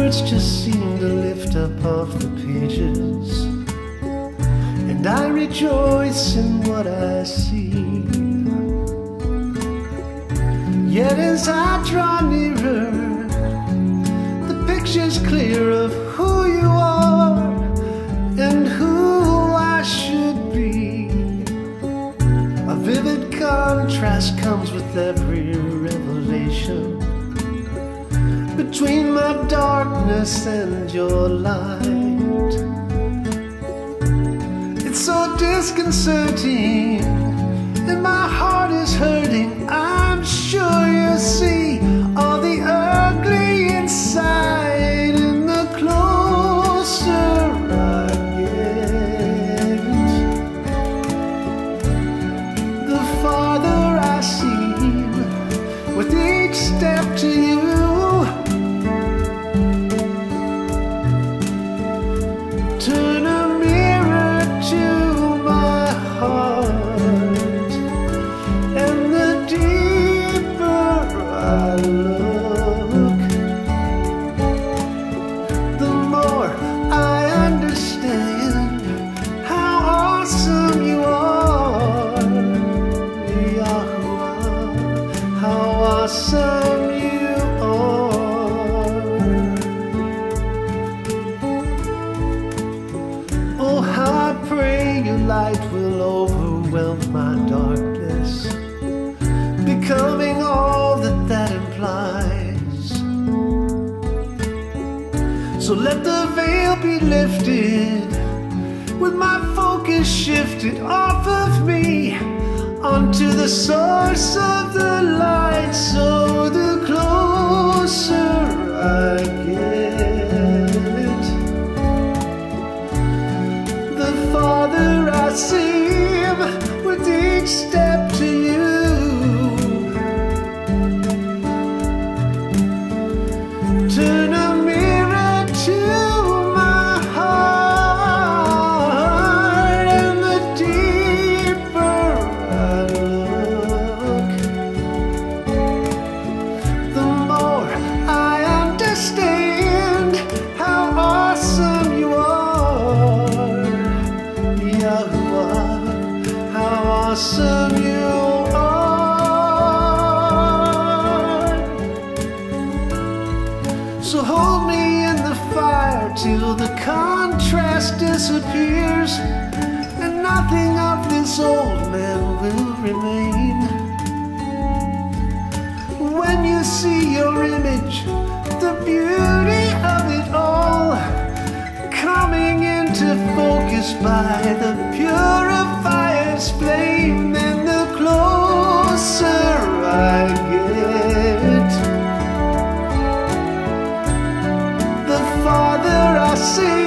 words just seem to lift up off the pages, and I rejoice in what I see. Yet as I draw nearer, the picture's clear of who you are and who I should be. A vivid contrast comes with every revelation between my darkness and your light. It's so disconcerting, and my heart is hurting. I'm sure you see all the ugly inside, and the closer I get, the farther I seem with each step to you. Turn a mirror to my heart, and the deeper I look, the more I understand how awesome you are, Yahuwah, how awesome you are. Oh, how I pray your light will overwhelm my darkness, becoming all that that implies. So let the veil be lifted, with my focus shifted off of me onto the source of the light. So the closer I get, the farther I seem with each step to you. Turn a mirror to my heart, and the deeper I look, the more I understand how awesome you are, Yahuwah, how awesome you are. So hold me in the fire till the contrast disappears, and nothing of this old man will remain. When you see your image, the beauty of it all coming into focus by the purifier's flame, then the closer I get, the farther I see